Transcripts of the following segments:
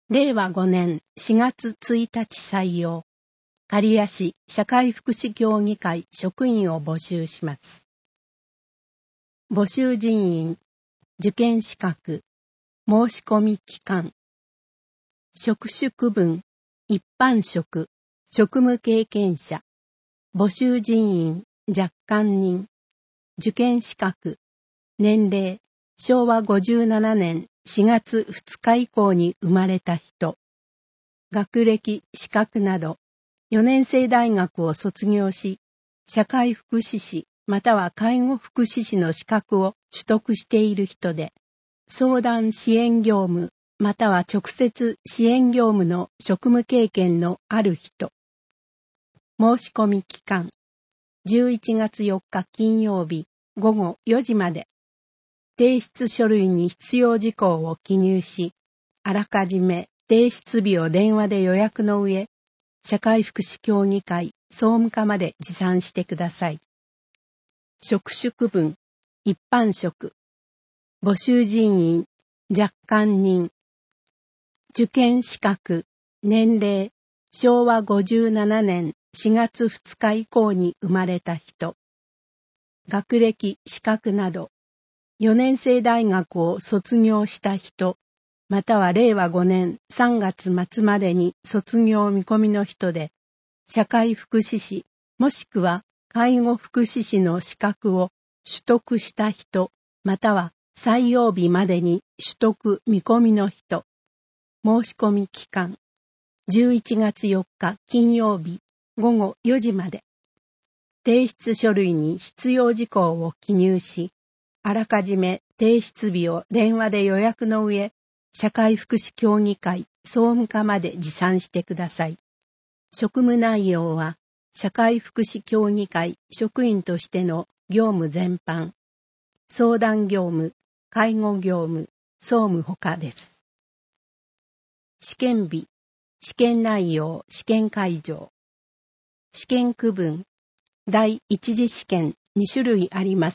令和5年4月1日採用、刈谷市社会福祉協議会職員を募集します。募集人員、受験資格、申し込み期間、職種区分、一般職、職務経験者、募集人員、若干人、受験資格、年齢、昭和57年4月2日以降に生まれた人、学歴、資格など、4年生大学を卒業し、社会福祉士または介護福祉士の資格を取得している人で、相談支援業務または直接支援業務の職務経験のある人。申し込み期間、11月4日金曜日午後4時まで。提出書類に必要事項を記入し、あらかじめ提出日を電話で予約の上、社会福祉協議会総務課まで持参してください。職種区分、一般職、募集人員、若干人、受験資格、年齢、昭和57年4月2日以降に生まれた人、学歴、資格など、4年生大学を卒業した人、または令和5年3月末までに卒業見込みの人で、社会福祉士もしくは介護福祉士の資格を取得した人、または採用日までに取得見込みの人、申し込み期間、11月4日金曜日午後4時まで。提出書類に必要事項を記入し、あらかじめ提出日を電話で予約の上、社会福祉協議会総務課まで持参してください。職務内容は、社会福祉協議会職員としての業務全般、相談業務、介護業務、総務ほかです。試験日、試験内容、試験会場。試験区分、第一次試験2種類あります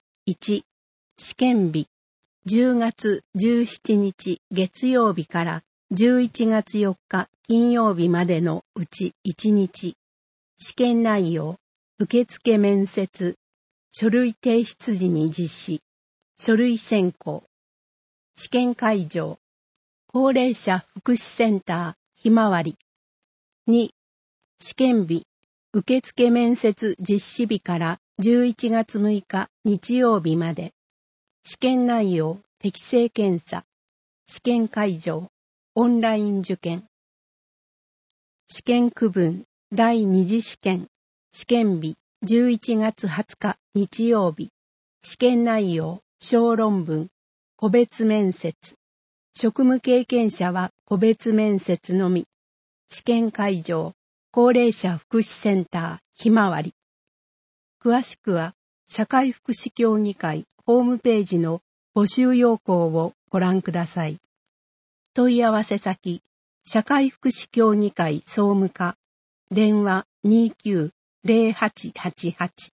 。1、試験日、10月17日月曜日から11月4日金曜日までのうち1日。試験内容、受付面接、書類提出時に実施、書類選考。試験会場、高齢者福祉センターひまわり。2、試験日、受付面接実施日から11月6日日曜日まで。試験内容、適性検査。試験会場、オンライン受験。試験区分、第二次試験。試験日、11月20日日曜日。試験内容、小論文。個別面接。職務経験者は個別面接のみ。試験会場、高齢者福祉センターひまわり。詳しくは、社会福祉協議会ホームページの募集要項をご覧ください。問い合わせ先、社会福祉協議会総務課、電話29-0888